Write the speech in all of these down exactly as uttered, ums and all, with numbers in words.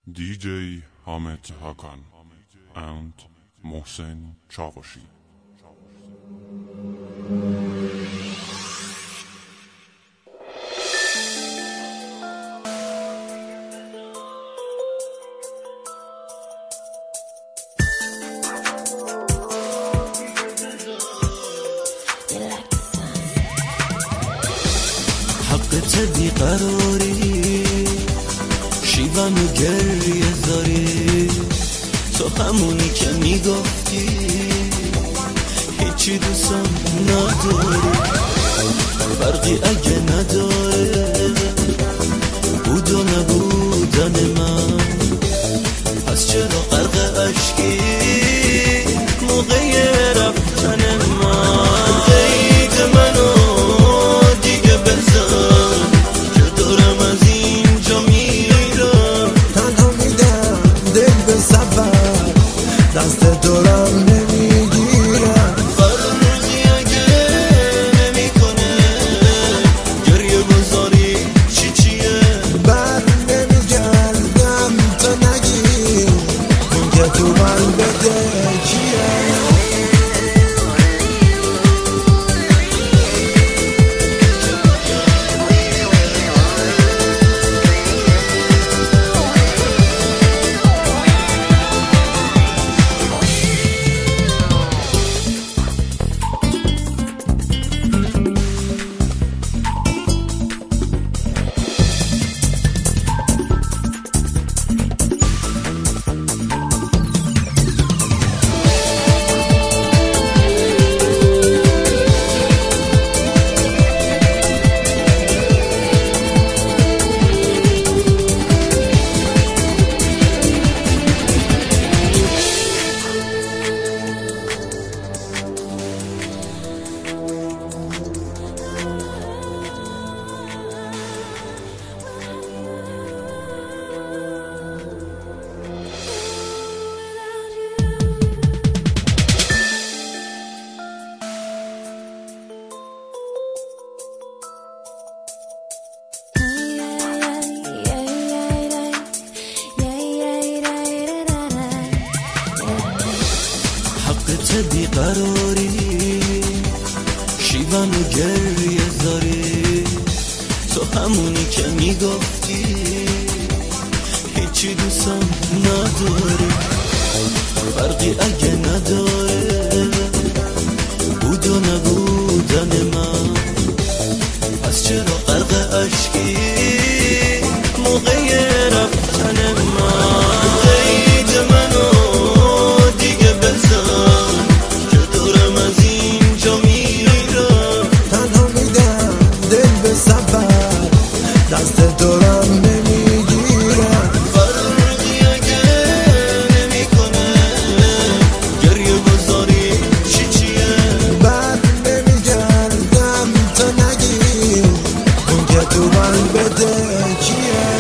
دی جی حامد Hakan and محسن چاوشی. حقت بیقراری شیون و گریه زاری، تو همونی که میگفتی هیچی دوستم نداری. فرقی اگه نداره بود و نبودن من، پس چرا غرق اشکی موقع رفتن من؟ قید منو دیگه بزن که دارم از اینجا میرم. تنها میدم دل به سفر، دست دورم نمیگیرم. فرموزی اگه نمی کنه گریه بزاری چی چیه؟ بر نمیگردم تا نگی اون که تو من بده کیه. بیقراری شیون و گریه زاری، تو همونی که میگفتی هیچی دوستم نداری. فرقی اگه نداره بود و نبودن من، پس چرا غرق اشکی موقع رفتن من؟ قید منو دیگه بزن که دارم از اینجا میرم. تنها میدم دل به سفر، دست دورم نمیگیرم. فرقی اگه نمی کنه گریه بزاری چی چیه؟ بر نمیگردم تا نگی اون که تو من بده کیه.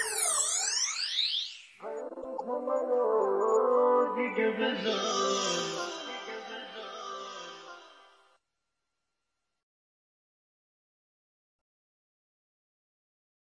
دیگه بزن